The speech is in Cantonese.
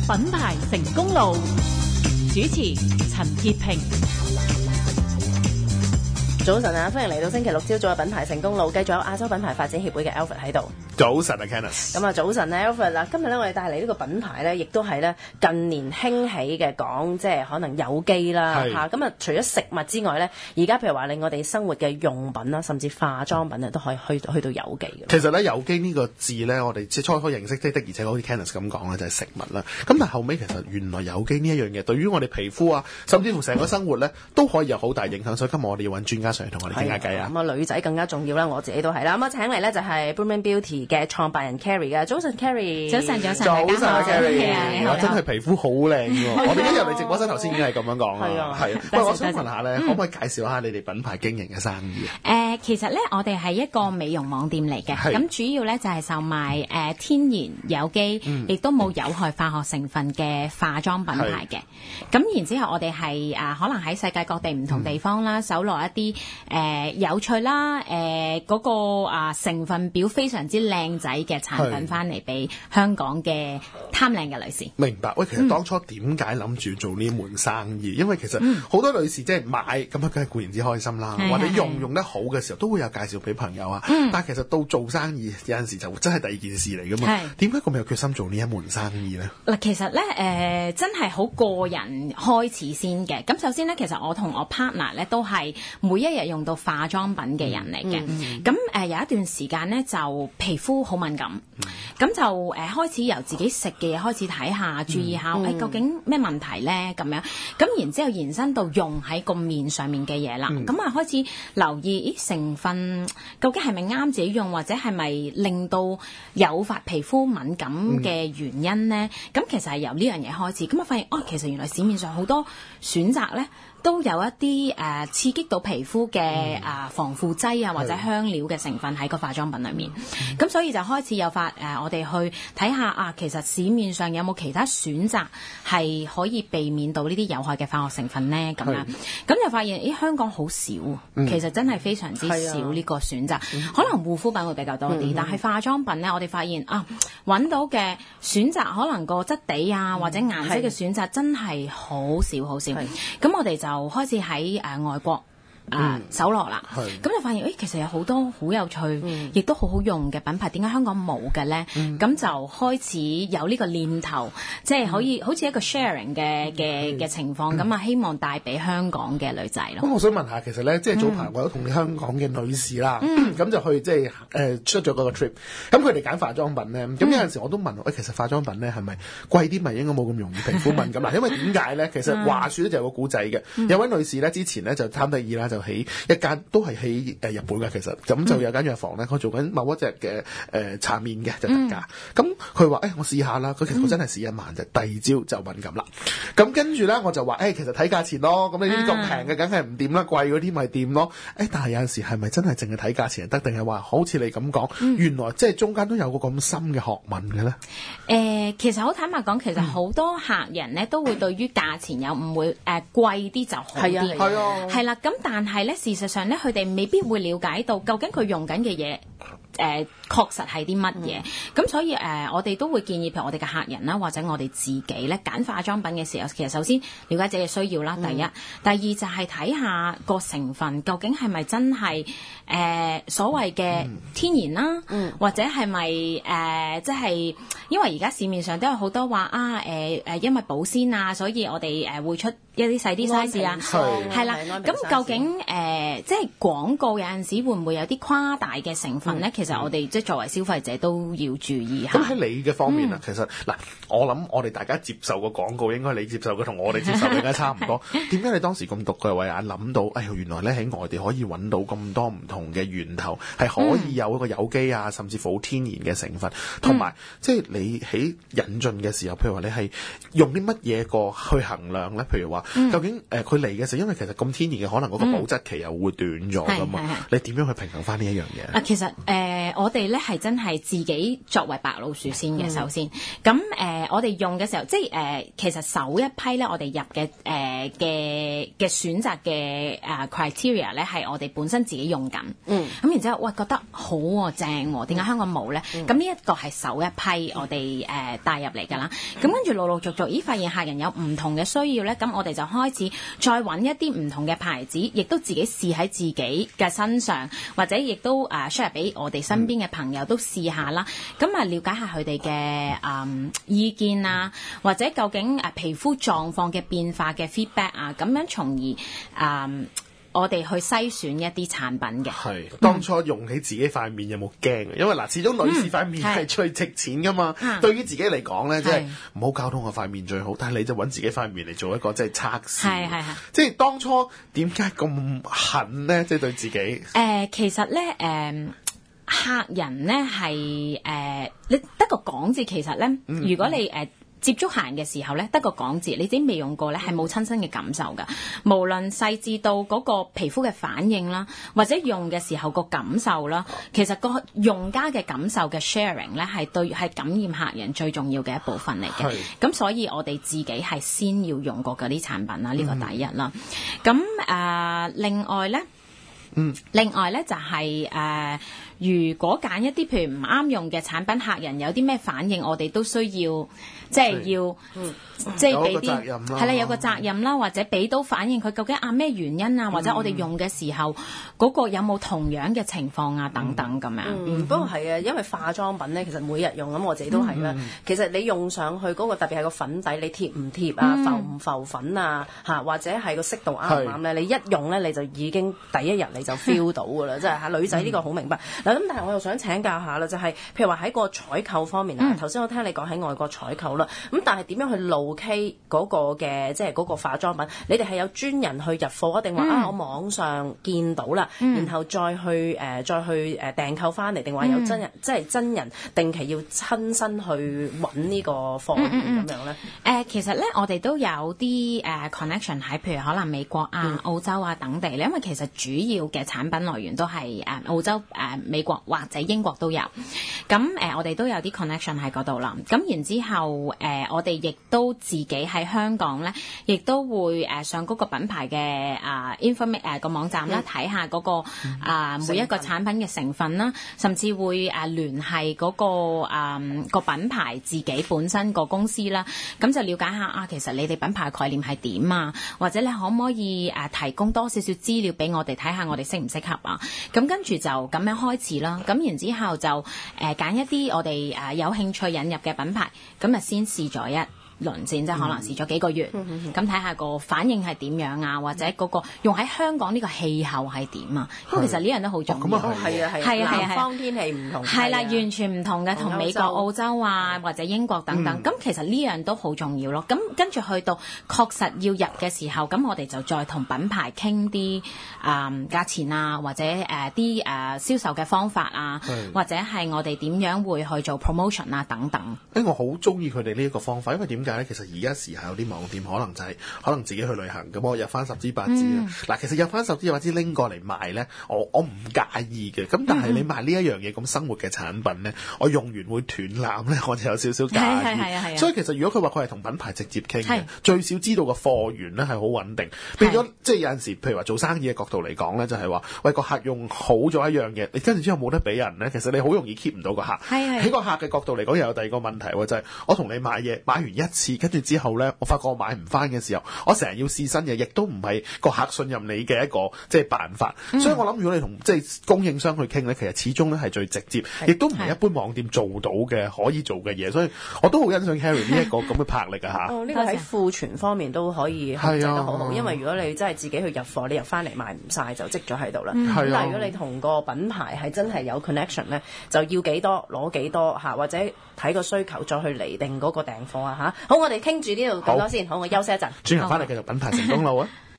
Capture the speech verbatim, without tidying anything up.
品牌成功路，主持陳潔平。 早晨啊，歡迎嚟到星期六朝早嘅品牌成功路，繼續有亞洲品牌發展協會嘅 Alfred 喺度。 早晨啊 Kenneth。 咁啊，早晨咧 Alfred 啦，今日咧我哋帶嚟呢個品牌咧，亦都係咧近年興起嘅，講即係可能有機啦嚇。咁啊，除咗食物之外咧，而家譬如話令我哋生活嘅用品啦，甚至化妝品啊，都可以去去到有機嘅。 其實咧，有機呢個字咧，我哋即係初初認識的的，而且好似 Kenneth 咁講咧，就係食物啦。咁但係後尾其實原來有機呢一樣嘢，對於我哋皮膚啊，甚至乎成個生活咧，都可以有好大影響。所以今日我哋要揾專家上嚟同我哋傾下偈啊。 咁啊，女仔更加重要啦，我自己都係啦。咁啊，請嚟咧就係 Blooming Beauty 嘅創辦人 Carrie 嘅。早晨 Carrie。 早晨，早晨， 早晨啊 Carrie。 係啊，真係皮膚好靚喎！我哋一入嚟直播室頭先已經係咁樣講啦。係啊，係啊。不過我想問下咧，可唔可以介紹下你哋品牌經營嘅生意啊？ 誒，其實咧，我哋係一個美容網店嚟嘅，咁主要咧就係售賣誒天然有機，亦都冇有害化學成分嘅化妝品牌嘅。咁然之後，我哋係誒可能喺世界各地唔同地方啦，搜羅一啲誒有趣啦，誒嗰個啊成分表非常之靚仔嘅產品翻嚟俾香港嘅貪靚嘅女士。 明白。喂，其實當初點解諗住做呢門生意？因為其實好多女士即係買咁啊，梗係固然之開心啦，或者用用得好嘅時候都會有介紹俾朋友啊。但係其實到做生意有陣時就真係第二件事嚟噶嘛。點解咁有決心做呢一門生意咧？ 嗱，其實咧誒、呃、真係好個人開始先嘅。咁首先咧，其實我同我 partner 咧都係每一日用到化妝品嘅人嚟嘅。咁、嗯、誒、呃、有一段時間咧就皮膚好敏感，咁、嗯、就誒、呃、開始由自己食嘅嘢開始睇下，注意下誒、嗯哎、究竟咩問題咧咁樣。咁然之後延伸到用喺個面上面嘅嘢啦。咁、嗯、啊開始留意咦成分究竟係咪啱自己用，或者係咪令到誘發皮膚敏感嘅原因咧？咁、嗯、其實係由呢樣嘢開始。咁啊發現哦，其實原來市面上好多選擇咧，都有一啲誒、呃、刺激到皮膚嘅誒、呃、防腐劑啊，或者香料嘅成分喺個化妝品裏面。咁、嗯、所以就開始有發誒、呃，我哋去睇下啊，其實市面上有冇其他選擇係可以避免到呢啲有害嘅化學成分咧？咁樣咁就發現，咦，香港好少，嗯、其實真係非常之少呢個選擇。嗯、可能護膚品會比較多啲，嗯、但係化妝品咧，我哋發現啊，揾到嘅選擇可能個質地啊，或者顏色嘅選擇真係好少好少。咁我哋就就開始喺誒、呃、外國啊搜羅啦，咁、嗯、就發現誒、欸、其實有好多好有趣，亦、嗯、都好好用嘅品牌，點解香港冇嘅咧？咁、嗯、就開始有呢個念頭，即、就、係、是、可以、嗯、好似一個 sharing 嘅嘅嘅情況，咁、嗯、啊希望帶俾香港嘅女仔咯。咁、 嗯、我想問下，其實咧，即係早排我都同你香港嘅女士啦，咁、嗯、就去即係誒出咗嗰個 trip，咁佢哋揀化妝品咧，咁、嗯、有陣時我都問我，誒其實化妝品咧係咪貴啲咪應該冇咁容易皮膚敏感啦？因為點解咧？其實話説咧就有個古仔嘅，有位女士咧之前咧就貪得意啦，就喺一間都係喺誒日本嘅，其實咁就有間藥房咧，佢做緊某一隻嘅誒搽面嘅就特價，咁佢話誒我試下啦，佢其實佢真係試一晚就第二朝就敏感啦，咁跟住咧我就話誒、欸、其實睇價錢咯，咁你呢啲咁平嘅梗係唔掂啦，貴嗰啲咪掂咯，誒但係有陣時係咪真係淨係睇價錢得，定係話好似你咁講，嗯、原來即係中間都有個咁深嘅學問嘅咧？誒、 呃，其實好坦白講，其實好多客人咧都會對於價錢有誤會，誒、呃、貴啲就好啲，係啊，係啦，咁但係咧事實上咧，佢哋未必會了解到究竟佢用緊嘅嘢。誒、呃、確實係啲乜嘢，咁、嗯、所以誒、呃、我哋都會建議，譬如我哋嘅客人啦，或者我哋自己咧揀化妝品嘅時候，其實首先了解自己嘅需要啦，第一，嗯、第二就係睇下個成分究竟係咪真係誒、呃、所謂嘅天然啦，嗯、或者係咪誒即係因為而家市面上都有好多話啊誒誒，因為保鮮啊，所以我哋誒會出一啲細啲 size 啊，係啦，咁究竟誒、呃、即係廣告有陣時會唔會有啲誇大嘅成分咧？嗯、其實我哋即係作為消費者都要注意下。咁喺你嘅方面啊，嗯、其實嗱，我諗我哋大家接受個廣告應該你接受嘅同我哋接受嘅應該差唔多。點解你當時咁獨具慧眼諗到，哎呀原來咧喺外地可以揾到咁多唔同嘅源頭，係可以有一個有機啊，甚至乎好天然嘅成分，同埋、嗯、即係你喺引進嘅時候，譬如話你係用啲乜嘢個去衡量咧？譬如話、嗯、究竟誒佢嚟嘅時候，因為其實咁天然嘅，可能嗰個保質期又會短咗噶嘛？嗯、你點樣去平衡翻呢一樣嘢？ 啊，其實誒。呃呃，我哋咧係真係自己作為白老鼠先嘅，嗯、首先，咁誒、呃，我哋用嘅時候，即係誒、呃，其實首一批咧，我哋入嘅誒嘅嘅選擇嘅誒 criteria 咧，係我哋本身自己用緊，嗯，咁然之後，喂，覺得好喎、啊，正喎、啊，點解香港冇咧？咁呢一個係首一批我哋誒、呃、帶入嚟㗎啦，咁跟住陸陸續續，咦，發現客人有唔同嘅需要咧，咁我哋就開始再揾一啲唔同嘅牌子，亦都自己試喺自己嘅身上，或者亦都誒 share 俾我哋身邊嘅朋友都試下啦。咁啊、嗯，了解下佢哋嘅誒意見啊，或者究竟誒皮膚狀況嘅變化嘅 feedback 啊，咁樣從而誒、嗯、我哋去篩選一啲產品嘅。 係當初用起自己塊面有冇驚啊？因為嗱，始終女士塊面係最值錢噶嘛。嗯、對於自己嚟講咧，即係唔好搞到我塊面最好，但係你就揾自己塊面嚟做一個即係測試。係係係。即係當初點解咁狠咧？即係對自己。誒、 呃，其實咧，誒、呃。客人咧係誒，你得個講字，其實咧，嗯、如果你誒、呃、接觸客人嘅時候咧，得個講字，你自己未用過咧，係冇親身嘅感受噶。無論細緻到嗰個皮膚嘅反應啦，或者用嘅時候個感受啦，其實個用家嘅感受嘅 sharing 咧，係對係感染客人最重要嘅一部分嚟嘅。咁是所以我哋自己係先要用過嗰啲產品啦，呢、呢個第一啦。咁誒、嗯呃，另外咧。嗯，另外咧就係、是、誒、呃，如果揀一啲譬如唔啱用嘅產品，客人有啲咩反應，我哋都需要即係要，嗯、即係俾啲係啦，有個責任啦，或者俾到反應佢究竟啊咩原因啊，或者我哋用嘅時候嗰、嗯、個有冇同樣嘅情況啊等等咁樣。嗯，嗯不過係啊，因為化妝品咧，其實每日用咁，我自己都係啦。嗯、其實你用上去嗰、那個特別係個粉底，你貼唔貼啊，嗯、浮唔浮粉啊，嚇或者係個色度啱唔啱咧？你一用咧，你就已經第一日你就 feel 到㗎啦，即係嚇女仔呢個好明白。嗱咁、嗯，但係我又想請教下啦，就係、是、譬如話喺個採購方面啊，頭先、嗯、我聽你講喺外國採購啦，咁但係點樣去 locate 嗰個嘅即係嗰個化妝品？你哋係有專人去入貨，定話、嗯、啊我網上見到啦，嗯、然後再去誒、呃、再去誒訂購翻嚟，定話有真人、嗯、即係真人定期要親身去揾呢個貨源咁、嗯嗯、樣咧？誒、 呃，其實咧我哋都有啲誒、uh, connection 喺，譬如可能美國啊、嗯、澳洲啊等地咧，因為其實主要嘅產品來源都係誒、uh, 澳洲、誒、uh, 美國或者英國都有。咁誒、uh, 我哋都有啲 connection 喺嗰度啦。咁然之後誒、uh, 我哋亦都自己喺香港咧，亦都會誒、uh, 上嗰個品牌嘅啊 information 誒個網站啦，睇、嗯、下嗰、那個啊、uh, 每一個產品嘅成分啦，甚至會誒、uh, 聯繫嗰、那個啊、um, 個品牌自己本身個公司啦，咁就了解下啊，其實你哋品牌概念係點啊，或者你可唔可以誒、uh, 提供多少少資料俾我哋睇下，我哋適唔適合啊？咁跟住就咁樣開始啦。咁然之後就誒揀、uh, 一啲我哋誒、uh, 有興趣引入嘅品牌，咁啊先試咗一輪先，即係可能試咗幾個月，咁睇下個反應係點樣啊，或者嗰個用喺香港呢個氣候係點啊？因為其實呢樣都好重要。 係啊係啊係啊，南方天氣唔同。係啦，完全唔同嘅，同美國、澳洲啊或者英國等等。咁其實呢樣都好重要咯。咁跟住去到確實要入嘅時候，咁我哋就再同品牌傾啲誒價錢啊，或者誒啲誒銷售嘅方法啊，或者係我哋點樣會去做 promotion 啊等等。 誒，我好中意佢哋呢一個方法，因為點解？其實而家時下有啲網店可能就係、是、可能自己去旅行咁，我入翻十支八支啦。嗱、嗯，其實入翻十支八支拎過嚟賣咧，我我唔介意嘅。咁但係你賣呢一樣嘢咁生活嘅產品咧，我用完會斷纜咧，我就有少少介意。係係係係。所以其實如果佢話佢係同品牌直接傾嘅，是最少知道個貨源咧係好穩定。變咗即係有陣時，譬如話做生意嘅角度嚟講咧，就係、是、話喂個客用好咗一樣嘢，你跟住之後冇得俾人咧，其實你好容易 keep 唔到個客。喺是個客嘅角度嚟講，又有第二個問題喎，就係、是、我同你買嘢買完一次，跟住之後咧，我發覺我買唔翻嘅時候，我成日要試新嘢，亦都唔係個客信任你嘅一個即係辦法。嗯、所以我諗，如果你同即係供應商去傾咧，其實始終咧係最直接，亦都唔係一般網店做到嘅可以做嘅嘢。所以我都好欣賞 Carrie 呢一個咁嘅魄力啊嚇。 哦，呢、這個喺庫存方面都可以控制得好好，啊、因為如果你真係自己去入貨，你入翻嚟賣唔晒就積咗喺度啦。咁、嗯、但係如果你同個品牌係真係有 connection 咧，就要幾多攞幾多嚇，或者睇個需求再去釐定嗰個訂貨啊嚇。好，我哋傾住呢度咁多先。好，我休息一陣。 轉頭翻嚟繼續品牌成功路啊！